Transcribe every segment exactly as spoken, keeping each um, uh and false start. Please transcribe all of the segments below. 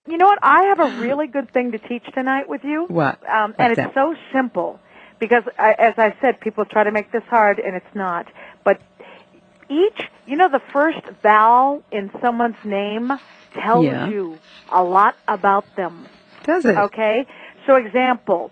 You know what? I have a really good thing to teach tonight with you. What? Um, What's and it's that? so simple because, I, as I said, people try to make this hard, and it's not. But each, you know, the first vowel in someone's name tells Yeah. you a lot about them. Does it? Okay? So, example,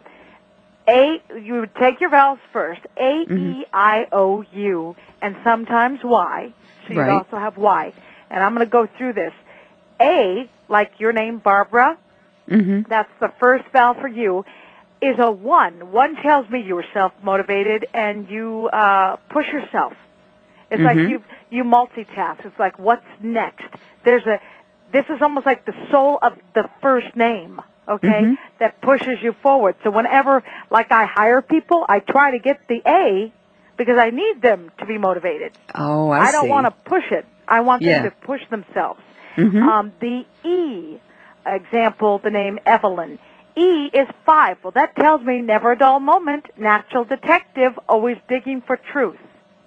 A, you would take your vowels first, A, Mhm. E, I, O, U, and sometimes Y. So you'd Right. also have Y. And I'm going to go through this. A, like your name, Barbara, Mm-hmm. that's the first vowel for you, is a one. One tells me you were self-motivated and you uh, push yourself. It's like Mhm. you you multitask. It's like, what's next? There's a, this is almost like the soul of the first name, okay, Mhm. that pushes you forward. So whenever, like I hire people, I try to get the A because I need them to be motivated. Oh, I, I see. don't want to push it. I want Yeah. them to push themselves. Mhm. Um, the E, example, the name Evelyn. E is five. Well, that tells me never a dull moment, natural detective, always digging for truth.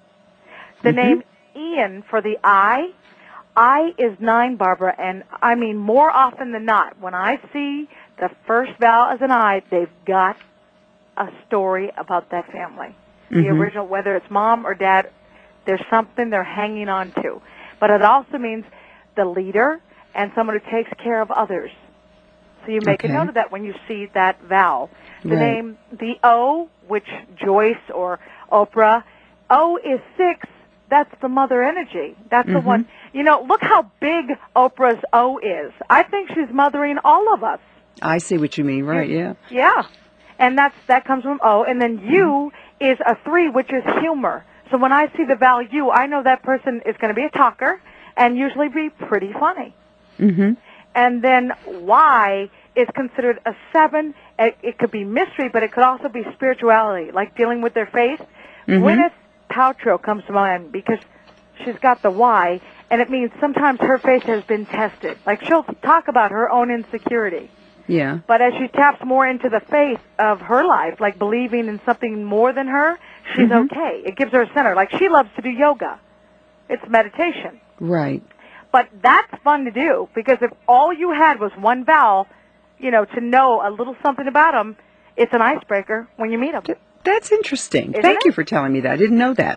The Mhm. name Ian for the I, I is nine, Barbara, and I mean more often than not, when I see the first vowel as an I, they've got a story about that family. The Mhm. original, whether it's mom or dad, there's something they're hanging on to. But it also means the leader and someone who takes care of others. So you make Okay. a note of that when you see that vowel. The Right. name, the O, which Joyce or Oprah, O is six. That's the mother energy. That's the Mhm. one. You know, look how big Oprah's O is. I think she's mothering all of us. I see what you mean. Right. Yeah. Yeah. And that's that comes from O. And then U is a three, which is humor. So when I see the vowel U, I know that person is going to be a talker and usually be pretty funny. Mhm. And then Y is considered a seven. It, it could be mystery, but it could also be spirituality, like dealing with their faith. Mhm. Gwyneth Paltrow comes to mind because she's got the Y, and it means sometimes her faith has been tested. Like she'll talk about her own insecurity. Yeah. But as she taps more into the faith of her life, like believing in something more than her, she's Mhm. okay. It gives her a center. Like she loves to do yoga. It's meditation. Right. But that's fun to do because if all you had was one vowel, you know, to know a little something about them, it's an icebreaker when you meet them. Th- That's interesting. Isn't Thank it? you for telling me that. I didn't know that.